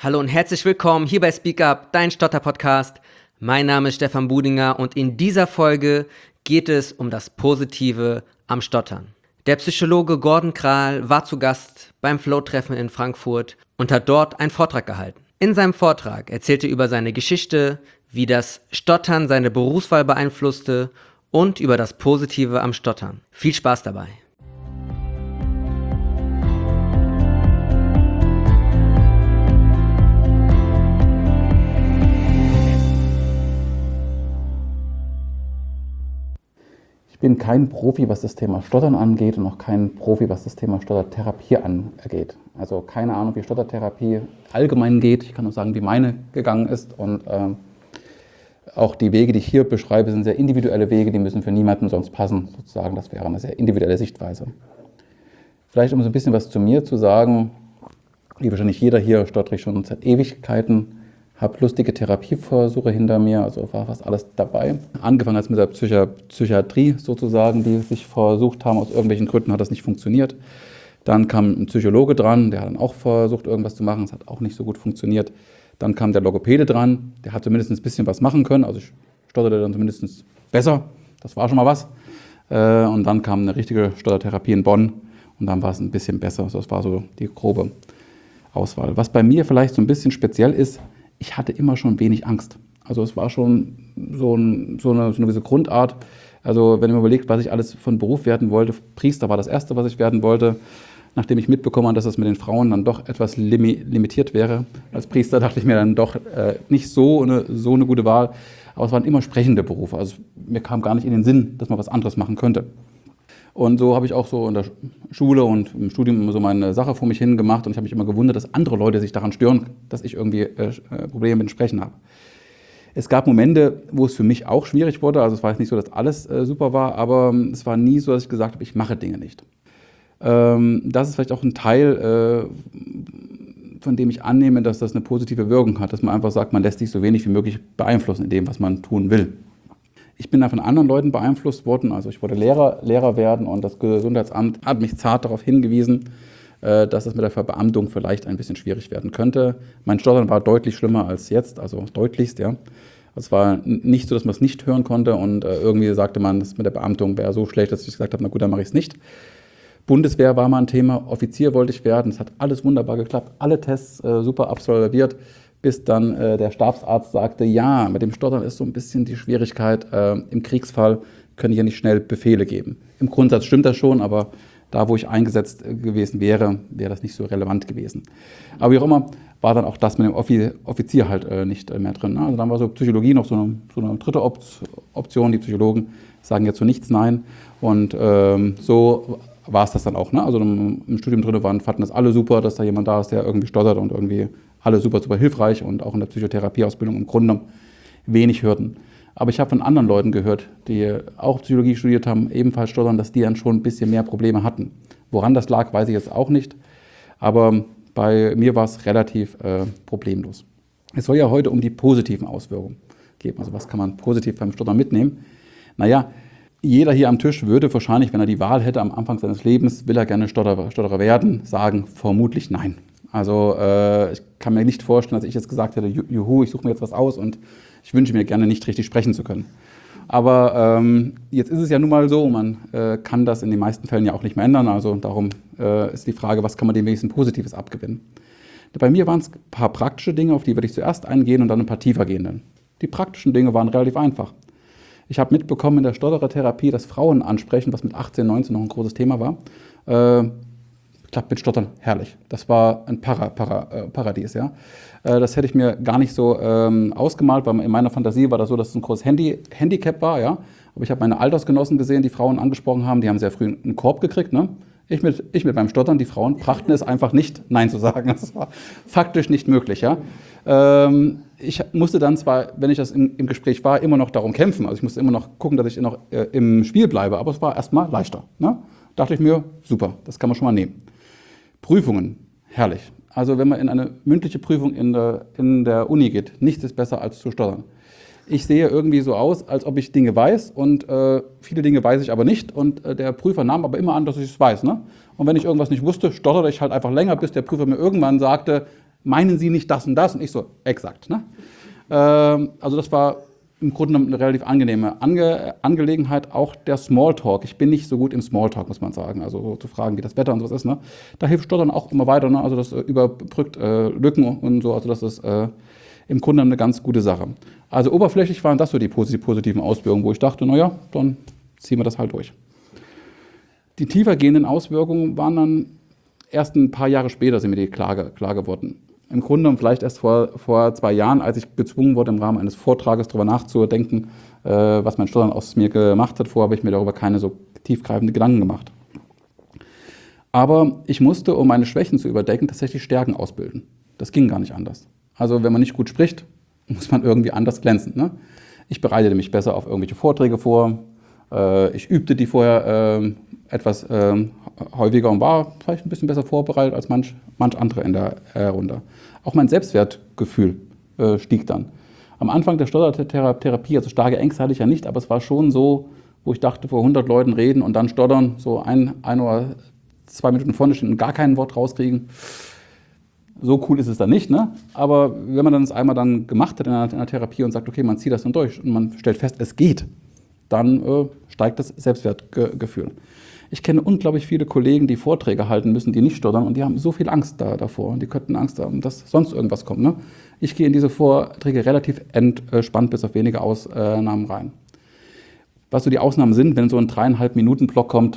Hallo und herzlich willkommen hier bei Speak Up, dein Stotter-Podcast. Mein Name ist Stefan Budinger und in dieser Folge geht es um das Positive am Stottern. Der Psychologe Gordon Kral war zu Gast beim Flow-Treffen in Frankfurt und hat dort einen Vortrag gehalten. In seinem Vortrag erzählte er über seine Geschichte, wie das Stottern seine Berufswahl beeinflusste und über das Positive am Stottern. Viel Spaß dabei! Ich bin kein Profi, was das Thema Stottern angeht und auch kein Profi, was das Thema Stottertherapie angeht. Also keine Ahnung, wie Stottertherapie allgemein geht. Ich kann nur sagen, wie meine gegangen ist. Und auch die Wege, die ich hier beschreibe, sind sehr individuelle Wege, die müssen für niemanden sonst passen. Sozusagen, das wäre eine sehr individuelle Sichtweise. Vielleicht um so ein bisschen was zu mir zu sagen, wie wahrscheinlich jeder hier, stottere ich schon seit Ewigkeiten. Habe lustige Therapieversuche hinter mir, also war fast alles dabei. Angefangen hat es mit der Psychiatrie sozusagen, die sich versucht haben, aus irgendwelchen Gründen hat das nicht funktioniert. Dann kam ein Psychologe dran, der hat dann auch versucht, irgendwas zu machen, es hat auch nicht so gut funktioniert. Dann kam der Logopäde dran, der hat zumindest ein bisschen was machen können, also ich stotterte dann zumindest besser, das war schon mal was. Und dann kam eine richtige Stottertherapie in Bonn und dann war es ein bisschen besser, also das war so die grobe Auswahl. Was bei mir vielleicht so ein bisschen speziell ist, ich hatte immer schon wenig Angst. Also es war schon so eine gewisse Grundart. Also wenn man überlegt, was ich alles von Beruf werden wollte, Priester war das Erste, was ich werden wollte. Nachdem ich mitbekommen habe, dass es mit den Frauen dann doch etwas limitiert wäre. Als Priester dachte ich mir dann doch nicht so eine gute Wahl. Aber es waren immer sprechende Berufe. Also mir kam gar nicht in den Sinn, dass man was anderes machen könnte. Und so habe ich auch so in der Schule und im Studium immer so meine Sache vor mich hin gemacht und ich habe mich immer gewundert, dass andere Leute sich daran stören, dass ich irgendwie Probleme mit dem Sprechen habe. Es gab Momente, wo es für mich auch schwierig wurde, also es war jetzt nicht so, dass alles super war, aber es war nie so, dass ich gesagt habe, ich mache Dinge nicht. Das ist vielleicht auch ein Teil, von dem ich annehme, dass das eine positive Wirkung hat, dass man einfach sagt, man lässt sich so wenig wie möglich beeinflussen in dem, was man tun will. Ich bin da von anderen Leuten beeinflusst worden, also ich wollte Lehrer werden und das Gesundheitsamt hat mich zart darauf hingewiesen, dass es mit der Verbeamtung vielleicht ein bisschen schwierig werden könnte. Mein Stottern war deutlich schlimmer als jetzt, also deutlichst, ja. Es war nicht so, dass man es nicht hören konnte und irgendwie sagte man, das mit der Beamtung wäre so schlecht, dass ich gesagt habe, na gut, dann mache ich es nicht. Bundeswehr war mal ein Thema, Offizier wollte ich werden, es hat alles wunderbar geklappt, alle Tests super absolviert. Bis dann der Stabsarzt sagte, ja, mit dem Stottern ist so ein bisschen die Schwierigkeit, im Kriegsfall können ich ja nicht schnell Befehle geben. Im Grundsatz stimmt das schon, aber da, wo ich eingesetzt gewesen wäre, wäre das nicht so relevant gewesen. Aber wie auch immer, war dann auch das mit dem Offizier halt nicht mehr drin. Also dann war so Psychologie noch so eine dritte Option. Die Psychologen sagen jetzt so nichts nein. Und so war es das dann auch. Ne? Also im Studium drin fanden das alle super, dass da jemand da ist, der irgendwie stottert und irgendwie alle super, super hilfreich und auch in der Psychotherapieausbildung im Grunde wenig Hürden. Aber ich habe von anderen Leuten gehört, die auch Psychologie studiert haben, ebenfalls stottern, dass die dann schon ein bisschen mehr Probleme hatten. Woran das lag, weiß ich jetzt auch nicht. Aber bei mir war es relativ problemlos. Es soll ja heute um die positiven Auswirkungen gehen. Also was kann man positiv beim Stottern mitnehmen? Naja, jeder hier am Tisch würde wahrscheinlich, wenn er die Wahl hätte am Anfang seines Lebens, will er gerne Stotterer werden, sagen vermutlich nein. Also ich kann mir nicht vorstellen, dass ich jetzt gesagt hätte, juhu, ich suche mir jetzt was aus und ich wünsche mir gerne nicht richtig sprechen zu können. Aber jetzt ist es ja nun mal so, man kann das in den meisten Fällen ja auch nicht mehr ändern. Also darum ist die Frage, was kann man dem wenigsten Positives abgewinnen. Bei mir waren es ein paar praktische Dinge, auf die würde ich zuerst eingehen und dann ein paar tiefer gehenden. Die praktischen Dinge waren relativ einfach. Ich habe mitbekommen in der Stotterertherapie, dass Frauen ansprechen, was mit 18, 19 noch ein großes Thema war, klappt mit Stottern herrlich. Das war ein Paradies, ja. Das hätte ich mir gar nicht so ausgemalt, weil in meiner Fantasie war das so, dass es ein großes Handicap war, ja. Aber ich habe meine Altersgenossen gesehen, die Frauen angesprochen haben, die haben sehr früh einen Korb gekriegt, ne? Ich mit meinem Stottern, die Frauen brachten es einfach nicht, Nein zu sagen. Das war faktisch nicht möglich, ja. Ich musste dann zwar, wenn ich das im Gespräch war, immer noch darum kämpfen. Also ich musste immer noch gucken, dass ich noch im Spiel bleibe. Aber es war erstmal leichter, ne? Dachte ich mir, super, das kann man schon mal nehmen. Prüfungen, herrlich. Also wenn man in eine mündliche Prüfung in der Uni geht, nichts ist besser als zu stottern. Ich sehe irgendwie so aus, als ob ich Dinge weiß und viele Dinge weiß ich aber nicht und der Prüfer nahm aber immer an, dass ich es weiß. Ne? Und wenn ich irgendwas nicht wusste, stotterte ich halt einfach länger, bis der Prüfer mir irgendwann sagte, meinen Sie nicht das und das? Und ich so, exakt. Ne? Also das war im Grunde eine relativ angenehme Angelegenheit, auch der Smalltalk. Ich bin nicht so gut im Smalltalk, muss man sagen. Also so zu fragen, wie das Wetter und sowas ist. Ne? Da hilft Stottern auch immer weiter. Ne? Also das überbrückt Lücken und so. Also das ist im Grunde eine ganz gute Sache. Also oberflächlich waren das so die positiven Auswirkungen, wo ich dachte, naja, dann ziehen wir das halt durch. Die tiefer gehenden Auswirkungen waren dann erst ein paar Jahre später, sind mir die klar geworden. Im Grunde vielleicht erst vor 2 Jahren, als ich gezwungen wurde, im Rahmen eines Vortrages darüber nachzudenken, was mein Stottern aus mir gemacht hat. Vorher habe ich mir darüber keine so tiefgreifenden Gedanken gemacht. Aber ich musste, um meine Schwächen zu überdecken, tatsächlich Stärken ausbilden. Das ging gar nicht anders. Also wenn man nicht gut spricht, muss man irgendwie anders glänzen. Ne? Ich bereitete mich besser auf irgendwelche Vorträge vor. Ich übte die vorher etwas häufiger und war vielleicht ein bisschen besser vorbereitet als manch andere in der Runde. Auch mein Selbstwertgefühl stieg dann. Am Anfang der Stottertherapie, also starke Ängste hatte ich ja nicht, aber es war schon so, wo ich dachte, vor 100 Leuten reden und dann stottern, so ein oder 2 Minuten vorne stehen und gar kein Wort rauskriegen. So cool ist es dann nicht, ne? Aber wenn man dann das einmal dann gemacht hat in einer Therapie und sagt, okay, man zieht das dann durch und man stellt fest, es geht, dann steigt das Selbstwertgefühl. Ich kenne unglaublich viele Kollegen, die Vorträge halten müssen, die nicht stottern und die haben so viel Angst davor und die könnten Angst haben, dass sonst irgendwas kommt. Ne? Ich gehe in diese Vorträge relativ entspannt bis auf wenige Ausnahmen rein. Was so die Ausnahmen sind, wenn so ein 3,5-Minuten-Block kommt,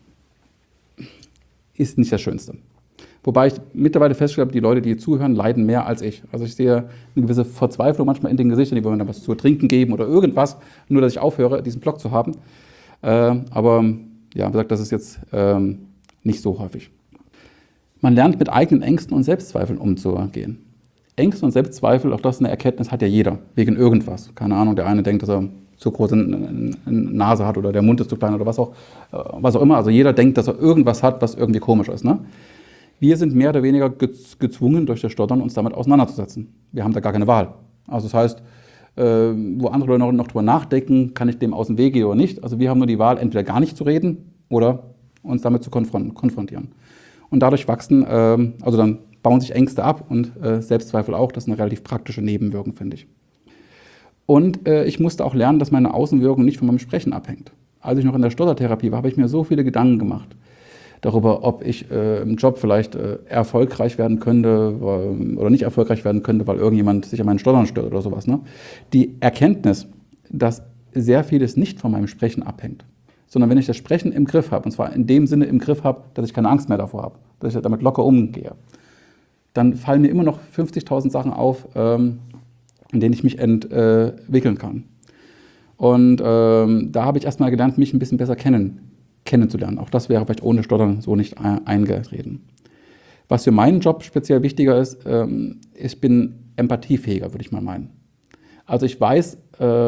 ist nicht das Schönste. Wobei ich mittlerweile festgestellt habe, die Leute, die zuhören, leiden mehr als ich. Also ich sehe eine gewisse Verzweiflung manchmal in den Gesichtern, die wollen mir dann was zu trinken geben oder irgendwas, nur dass ich aufhöre, diesen Block zu haben. Aber ja, wie gesagt, das ist jetzt nicht so häufig. Man lernt mit eigenen Ängsten und Selbstzweifeln umzugehen. Ängste und Selbstzweifel, auch das ist eine Erkenntnis, hat ja jeder, wegen irgendwas. Keine Ahnung, der eine denkt, dass er zu große Nase hat oder der Mund ist zu klein oder was auch immer. Also jeder denkt, dass er irgendwas hat, was irgendwie komisch ist. Ne? Wir sind mehr oder weniger gezwungen, durch das Stottern uns damit auseinanderzusetzen. Wir haben da gar keine Wahl. Also das heißt, wo andere Leute noch drüber nachdenken, kann ich dem aus dem Weg gehen oder nicht. Also wir haben nur die Wahl, entweder gar nicht zu reden oder uns damit zu konfrontieren. Und dadurch wachsen, also dann bauen sich Ängste ab und Selbstzweifel auch. Das ist eine relativ praktische Nebenwirkung, finde ich. Und ich musste auch lernen, dass meine Außenwirkung nicht von meinem Sprechen abhängt. Als ich noch in der Stottertherapie war, habe ich mir so viele Gedanken gemacht darüber, ob ich im Job vielleicht erfolgreich werden könnte oder nicht erfolgreich werden könnte, weil irgendjemand sich an meinen Stottern stört oder sowas. Ne? Die Erkenntnis, dass sehr vieles nicht von meinem Sprechen abhängt, sondern wenn ich das Sprechen im Griff habe, und zwar in dem Sinne im Griff habe, dass ich keine Angst mehr davor habe, dass ich damit locker umgehe, dann fallen mir immer noch 50.000 Sachen auf, in denen ich mich entwickeln kann. Und da habe ich erstmal gelernt, mich ein bisschen besser kennenzulernen. Auch das wäre vielleicht ohne Stottern so nicht eingetreten. Was für meinen Job speziell wichtiger ist, ich bin empathiefähiger, würde ich mal meinen. Also ich weiß,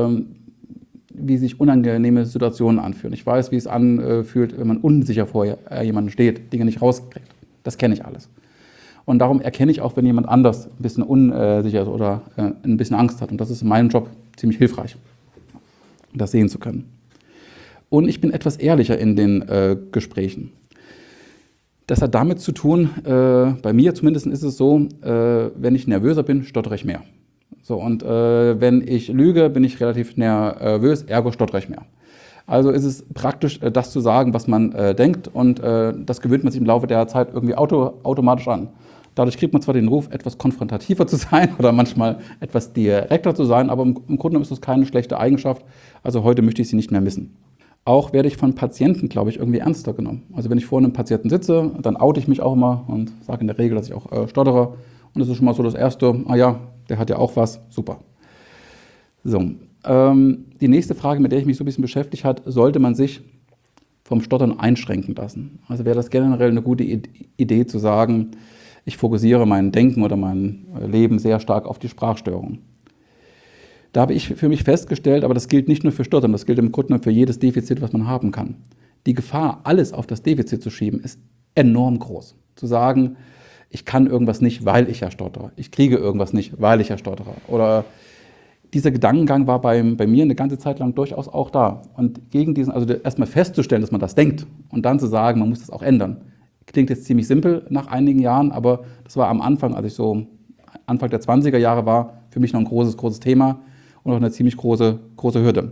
wie sich unangenehme Situationen anfühlen. Ich weiß, wie es anfühlt, wenn man unsicher vor jemandem steht, Dinge nicht rauskriegt. Das kenne ich alles. Und darum erkenne ich auch, wenn jemand anders ein bisschen unsicher ist oder ein bisschen Angst hat. Und das ist in meinem Job ziemlich hilfreich, das sehen zu können. Und ich bin etwas ehrlicher in den Gesprächen. Das hat damit zu tun, bei mir zumindest ist es so, wenn ich nervöser bin, stottere ich mehr. So, und wenn ich lüge, bin ich relativ nervös, ergo stottere ich mehr. Also ist es praktisch, das zu sagen, was man denkt, und das gewöhnt man sich im Laufe der Zeit irgendwie automatisch an. Dadurch kriegt man zwar den Ruf, etwas konfrontativer zu sein oder manchmal etwas direkter zu sein, aber im Grunde ist das keine schlechte Eigenschaft. Also heute möchte ich sie nicht mehr missen. Auch werde ich von Patienten, glaube ich, irgendwie ernster genommen. Also wenn ich vor einem Patienten sitze, dann oute ich mich auch immer und sage in der Regel, dass ich auch stottere. Und das ist schon mal so das Erste, ja, der hat ja auch was, super. So, die nächste Frage, mit der ich mich so ein bisschen beschäftigt habe, sollte man sich vom Stottern einschränken lassen? Also wäre das generell eine gute Idee zu sagen, ich fokussiere mein Denken oder mein Leben sehr stark auf die Sprachstörung. Da habe ich für mich festgestellt, aber das gilt nicht nur für Stottern, das gilt im Grunde für jedes Defizit, was man haben kann. Die Gefahr, alles auf das Defizit zu schieben, ist enorm groß. Zu sagen, ich kann irgendwas nicht, weil ich ja stottere. Ich kriege irgendwas nicht, weil ich ja stottere. Oder dieser Gedankengang war bei mir eine ganze Zeit lang durchaus auch da. Und gegen diesen, also erstmal festzustellen, dass man das denkt und dann zu sagen, man muss das auch ändern. Klingt jetzt ziemlich simpel nach einigen Jahren, aber das war am Anfang, als ich so Anfang der 20er Jahre war für mich noch ein großes Thema und auch eine ziemlich große Hürde.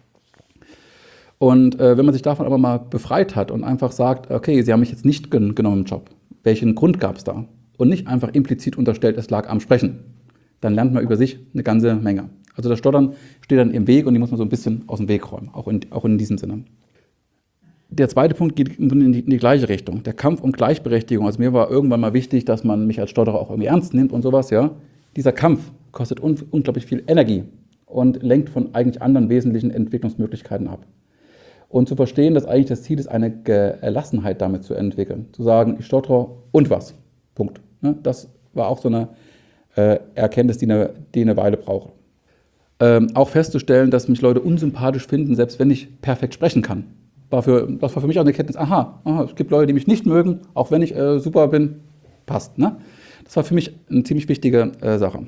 Und wenn man sich davon aber mal befreit hat und einfach sagt, okay, Sie haben mich jetzt nicht genommen im Job, welchen Grund gab es da? Und nicht einfach implizit unterstellt, es lag am Sprechen, dann lernt man über sich eine ganze Menge. Also das Stottern steht dann im Weg und die muss man so ein bisschen aus dem Weg räumen, auch in diesem Sinne. Der zweite Punkt geht in die gleiche Richtung. Der Kampf um Gleichberechtigung. Also mir war irgendwann mal wichtig, dass man mich als Stotterer auch irgendwie ernst nimmt und sowas. Ja. Dieser Kampf kostet unglaublich viel Energie und lenkt von eigentlich anderen wesentlichen Entwicklungsmöglichkeiten ab. Und zu verstehen, dass eigentlich das Ziel ist, eine Gelassenheit damit zu entwickeln. Zu sagen, ich stottere und was. Punkt. Das war auch so eine Erkenntnis, die eine Weile brauche. Auch festzustellen, dass mich Leute unsympathisch finden, selbst wenn ich perfekt sprechen kann. Das war für mich auch eine Erkenntnis, es gibt Leute, die mich nicht mögen, auch wenn ich super bin, passt. Ne? Das war für mich eine ziemlich wichtige Sache.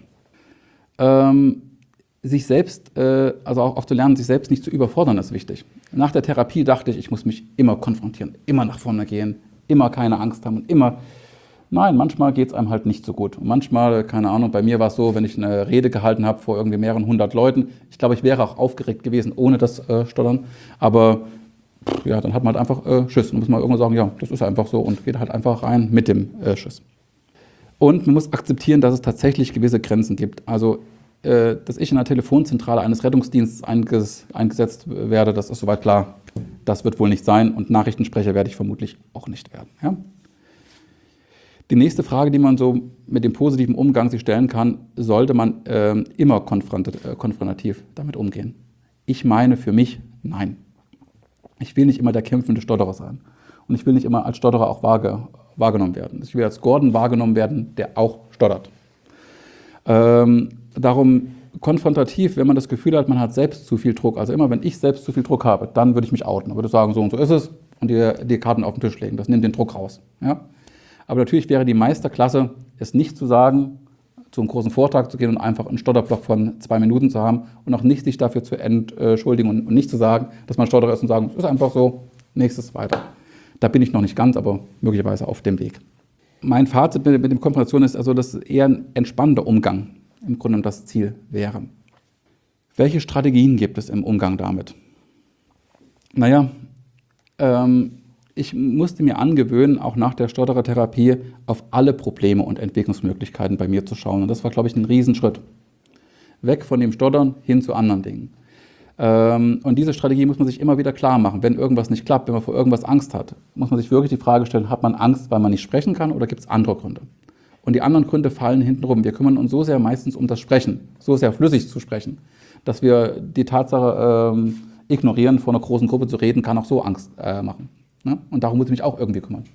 Sich selbst, also auch zu lernen, sich selbst nicht zu überfordern, ist wichtig. Nach der Therapie dachte ich muss mich immer konfrontieren, immer nach vorne gehen, immer keine Angst haben und immer. Nein, manchmal geht es einem halt nicht so gut. Und manchmal, keine Ahnung, bei mir war es so, wenn ich eine Rede gehalten habe vor irgendwie mehreren hundert Leuten, ich glaube, ich wäre auch aufgeregt gewesen ohne das Stottern, aber ja, dann hat man halt einfach Schiss. Und muss man irgendwann sagen, ja, das ist einfach so und geht halt einfach rein mit dem Schiss. Und man muss akzeptieren, dass es tatsächlich gewisse Grenzen gibt. Also, dass ich in der Telefonzentrale eines Rettungsdienstes eingesetzt werde, das ist soweit klar. Das wird wohl nicht sein und Nachrichtensprecher werde ich vermutlich auch nicht werden. Ja? Die nächste Frage, die man so mit dem positiven Umgang sich stellen kann, sollte man immer konfrontativ damit umgehen? Ich meine für mich, nein. Ich will nicht immer der kämpfende Stotterer sein. Und ich will nicht immer als Stotterer auch wahrgenommen werden. Ich will als Gordon wahrgenommen werden, der auch stottert. Darum konfrontativ, wenn man das Gefühl hat, man hat selbst zu viel Druck. Also immer, wenn ich selbst zu viel Druck habe, dann würde ich mich outen. Dann würde ich sagen, so und so ist es und die Karten auf den Tisch legen. Das nimmt den Druck raus. Ja? Aber natürlich wäre die Meisterklasse, es nicht zu sagen, zu einem großen Vortrag zu gehen und einfach einen Stotterblock von 2 Minuten zu haben und auch nicht sich dafür zu entschuldigen und nicht zu sagen, dass man Stotterer ist und sagen, es ist einfach so, nächstes weiter. Da bin ich noch nicht ganz, aber möglicherweise auf dem Weg. Mein Fazit mit der Konfrontation ist also, dass eher ein entspannter Umgang im Grunde das Ziel wäre. Welche Strategien gibt es im Umgang damit? Naja, ich musste mir angewöhnen, auch nach der Stotterertherapie auf alle Probleme und Entwicklungsmöglichkeiten bei mir zu schauen. Und das war, glaube ich, ein Riesenschritt. Weg von dem Stottern hin zu anderen Dingen. Und diese Strategie muss man sich immer wieder klar machen. Wenn irgendwas nicht klappt, wenn man vor irgendwas Angst hat, muss man sich wirklich die Frage stellen, hat man Angst, weil man nicht sprechen kann oder gibt es andere Gründe? Und die anderen Gründe fallen hintenrum. Wir kümmern uns so sehr meistens um das Sprechen, so sehr flüssig zu sprechen, dass wir die Tatsache ignorieren, vor einer großen Gruppe zu reden, kann auch so Angst machen. Ne? Und darum muss ich mich auch irgendwie kümmern.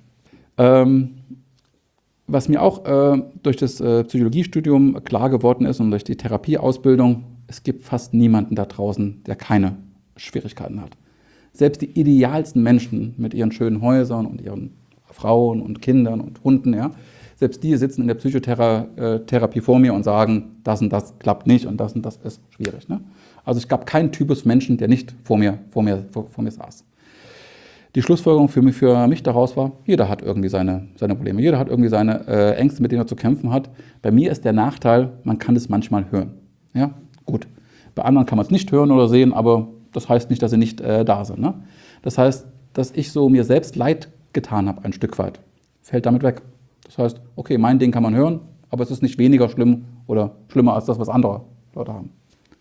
Was mir auch durch das Psychologiestudium klar geworden ist und durch die Therapieausbildung, es gibt fast niemanden da draußen, der keine Schwierigkeiten hat. Selbst die idealsten Menschen mit ihren schönen Häusern und ihren Frauen und Kindern und Hunden, ja, selbst die sitzen in der Psychotherapie vor mir und sagen, das und das klappt nicht und das ist schwierig. Ne? Also es gab keinen Typus Menschen, der nicht vor mir saß. Die Schlussfolgerung für mich daraus war, jeder hat irgendwie seine Probleme, jeder hat irgendwie seine Ängste, mit denen er zu kämpfen hat. Bei mir ist der Nachteil, man kann es manchmal hören. Ja, gut. Bei anderen kann man es nicht hören oder sehen, aber das heißt nicht, dass sie nicht da sind. Ne? Das heißt, dass ich so mir selbst leid getan habe, ein Stück weit, fällt damit weg. Das heißt, okay, mein Ding kann man hören, aber es ist nicht weniger schlimm oder schlimmer als das, was andere Leute haben.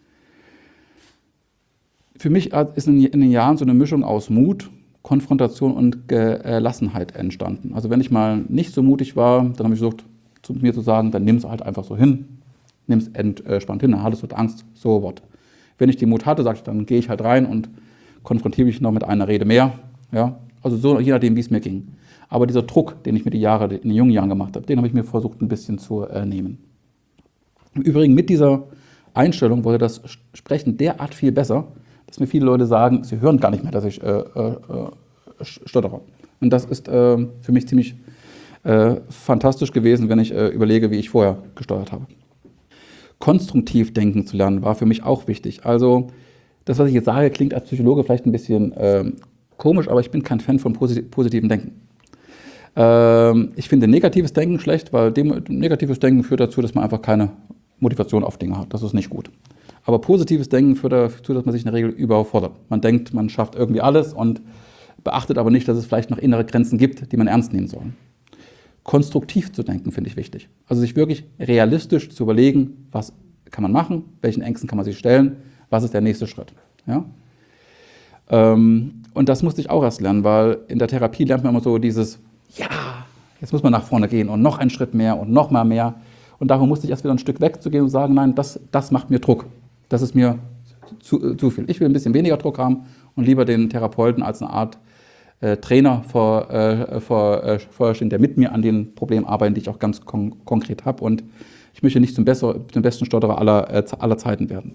Für mich ist in den Jahren so eine Mischung aus Mut, Konfrontation und Gelassenheit entstanden. Also wenn ich mal nicht so mutig war, dann habe ich versucht, zu mir zu sagen, dann nimm es halt einfach so hin, nimm es entspannt hin, dann hattest du Angst, so what. Wenn ich den Mut hatte, sagte ich, dann gehe ich halt rein und konfrontiere mich noch mit einer Rede mehr. Ja? Also so, je nachdem, wie es mir ging. Aber dieser Druck, den ich mir in den jungen Jahren gemacht habe, den habe ich mir versucht, ein bisschen zu nehmen. Im Übrigen mit dieser Einstellung wurde das Sprechen derart viel besser, dass mir viele Leute sagen, sie hören gar nicht mehr, dass ich stottere. Und das ist für mich ziemlich fantastisch gewesen, wenn ich überlege, wie ich vorher gestottert habe. Konstruktiv denken zu lernen war für mich auch wichtig. Also das, was ich jetzt sage, klingt als Psychologe vielleicht ein bisschen komisch, aber ich bin kein Fan von positivem Denken. Ich finde negatives Denken schlecht, weil negatives Denken führt dazu, dass man einfach keine Motivation auf Dinge hat. Das ist nicht gut. Aber positives Denken führt dazu, dass man sich in der Regel überfordert. Man denkt, man schafft irgendwie alles und beachtet aber nicht, dass es vielleicht noch innere Grenzen gibt, die man ernst nehmen soll. Konstruktiv zu denken finde ich wichtig. Also sich wirklich realistisch zu überlegen, was kann man machen, welchen Ängsten kann man sich stellen, was ist der nächste Schritt. Ja? Und das musste ich auch erst lernen, weil in der Therapie lernt man immer so dieses, ja, jetzt muss man nach vorne gehen und noch einen Schritt mehr und noch mal mehr. Und darum musste ich erst wieder ein Stück wegzugehen und sagen, nein, das macht mir Druck. Das ist mir zu viel. Ich will ein bisschen weniger Druck haben und lieber den Therapeuten als eine Art Trainer vorstehen, der mit mir an den Problemen arbeitet, die ich auch ganz konkret habe. Und ich möchte nicht zum besten Stotterer aller Zeiten werden.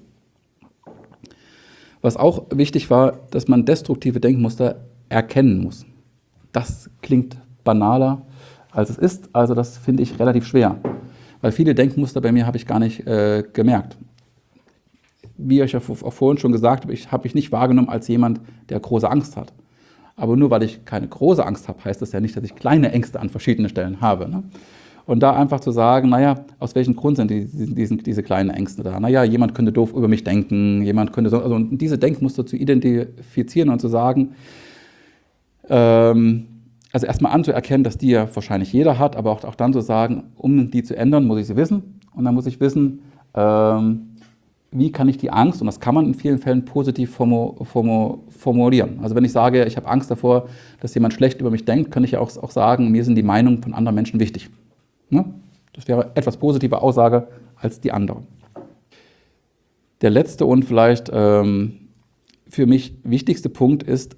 Was auch wichtig war, dass man destruktive Denkmuster erkennen muss. Das klingt banaler, als es ist. Also das finde ich relativ schwer. Weil viele Denkmuster bei mir habe ich gar nicht gemerkt. Wie ich ja auch vorhin schon gesagt habe, habe ich nicht wahrgenommen als jemand, der große Angst hat. Aber nur weil ich keine große Angst habe, heißt das ja nicht, dass ich kleine Ängste an verschiedenen Stellen habe. Ne? Und da einfach zu sagen, naja, aus welchem Grund sind diese kleinen Ängste da? Naja, jemand könnte doof über mich denken, jemand könnte so, also diese Denkmuster zu identifizieren und zu sagen, also erstmal anzuerkennen, dass die ja wahrscheinlich jeder hat, aber auch dann zu sagen, um die zu ändern, muss ich sie wissen. Und dann muss ich wissen, wie kann ich die Angst, und das kann man in vielen Fällen positiv formulieren. Also wenn ich sage, ich habe Angst davor, dass jemand schlecht über mich denkt, kann ich ja auch sagen, mir sind die Meinungen von anderen Menschen wichtig. Ne? Das wäre etwas positive Aussage als die andere. Der letzte und vielleicht für mich wichtigste Punkt ist,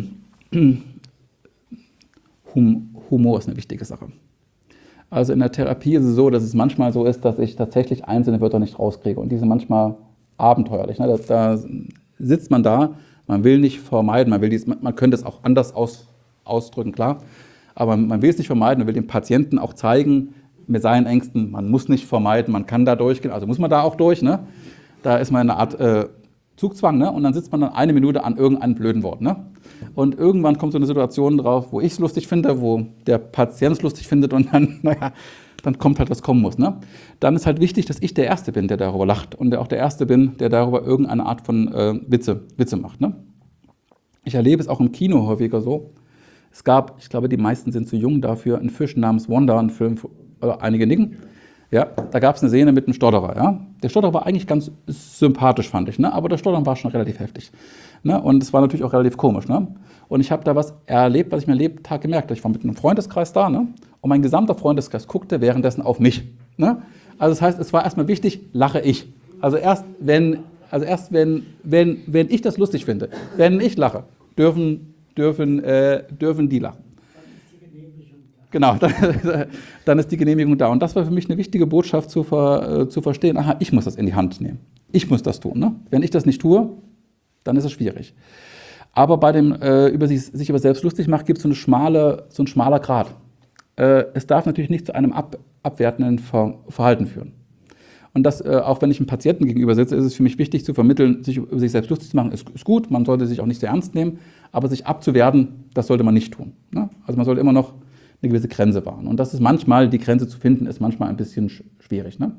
Humor ist eine wichtige Sache. Also in der Therapie ist es so, dass es manchmal so ist, dass ich tatsächlich einzelne Wörter nicht rauskriege. Und die sind manchmal abenteuerlich. Ne? Da sitzt man da, man will nicht vermeiden, man könnte es auch anders ausdrücken, klar. Aber man will es nicht vermeiden, man will dem Patienten auch zeigen, mit seinen Ängsten, man muss nicht vermeiden, man kann da durchgehen, also muss man da auch durch. Ne? Da ist man eine Art Zugzwang, ne? Und dann sitzt man dann eine Minute an irgendeinem blöden Wort. Ne? Und irgendwann kommt so eine Situation drauf, wo ich es lustig finde, wo der Patient es lustig findet und dann, naja, dann kommt halt, was kommen muss. Ne? Dann ist halt wichtig, dass ich der Erste bin, der darüber lacht und auch der Erste bin, der darüber irgendeine Art von Witze macht. Ne? Ich erlebe es auch im Kino häufiger so. Es gab, ich glaube, die meisten sind zu jung dafür, einen Fisch namens Wanda, einen Film, einige nicken. Ja, da gab es eine Szene mit einem Stotterer. Ja? Der Stotterer war eigentlich ganz sympathisch, fand ich, ne? Aber das Stottern war schon relativ heftig. Ne? Und es war natürlich auch relativ komisch. Ne? Und ich habe da was erlebt, was ich mir Lebtag gemerkt habe. Ich war mit einem Freundeskreis da, ne? Und mein gesamter Freundeskreis guckte währenddessen auf mich. Ne? Also das heißt, es war erstmal wichtig, lache ich. Also erst wenn ich das lustig finde, wenn ich lache, dürfen die lachen. Genau, dann ist die Genehmigung da. Und das war für mich eine wichtige Botschaft zu verstehen, aha, ich muss das in die Hand nehmen. Ich muss das tun. Ne? Wenn ich das nicht tue, dann ist es schwierig. Aber bei dem sich über selbst lustig macht, gibt es so ein schmaler Grat. Es darf natürlich nicht zu einem abwertenden Verhalten führen. Und das, auch wenn ich einem Patienten gegenüber sitze, ist es für mich wichtig zu vermitteln, sich über sich selbst lustig zu machen, ist gut, man sollte sich auch nicht sehr ernst nehmen, aber sich abzuwerten, das sollte man nicht tun. Ne? Also man sollte immer noch eine gewisse Grenze wahren. Und das ist manchmal, die Grenze zu finden, ist manchmal ein bisschen schwierig. Ne?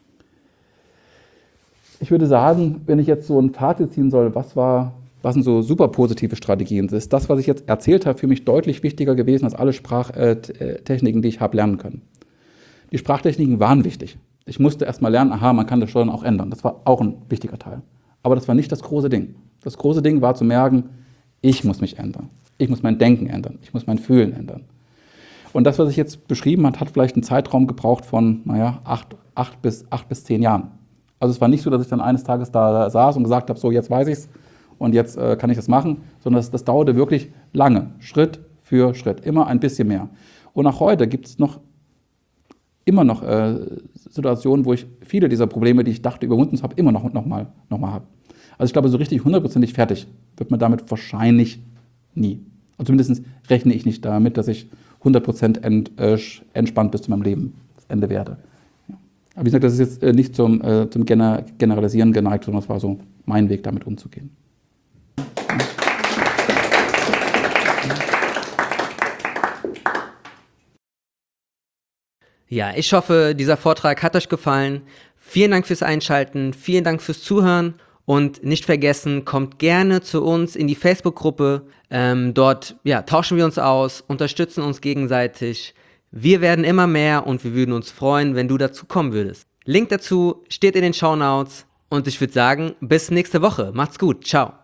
Ich würde sagen, wenn ich jetzt so ein Fazit ziehen soll, was sind so super positive Strategien? Das ist das, was ich jetzt erzählt habe, für mich deutlich wichtiger gewesen als alle Sprachtechniken, die ich habe lernen können. Die Sprachtechniken waren wichtig. Ich musste erst mal lernen, aha, man kann das Steuern auch ändern. Das war auch ein wichtiger Teil. Aber das war nicht das große Ding. Das große Ding war zu merken, ich muss mich ändern. Ich muss mein Denken ändern. Ich muss mein Fühlen ändern. Und das, was ich jetzt beschrieben habe, hat vielleicht einen Zeitraum gebraucht von, 8 bis 10 Jahren. Also es war nicht so, dass ich dann eines Tages da saß und gesagt habe, so jetzt weiß ich's und jetzt kann ich das machen, sondern das dauerte wirklich lange, Schritt für Schritt, immer ein bisschen mehr. Und auch heute gibt es immer noch Situationen, wo ich viele dieser Probleme, die ich dachte überwunden habe, immer noch mal habe. Also ich glaube, so richtig 100%ig fertig wird man damit wahrscheinlich nie. Also zumindest rechne ich nicht damit, dass ich 100% entspannt bis zu meinem Lebensende werde. Ja. Aber wie gesagt, das ist jetzt nicht zum Generalisieren geneigt, sondern es war so mein Weg, damit umzugehen. Ja, ich hoffe, dieser Vortrag hat euch gefallen. Vielen Dank fürs Einschalten, vielen Dank fürs Zuhören und nicht vergessen, kommt gerne zu uns in die Facebook-Gruppe. Dort tauschen wir uns aus, unterstützen uns gegenseitig. Wir werden immer mehr und wir würden uns freuen, wenn du dazu kommen würdest. Link dazu steht in den Shownotes und ich würde sagen, bis nächste Woche. Macht's gut. Ciao.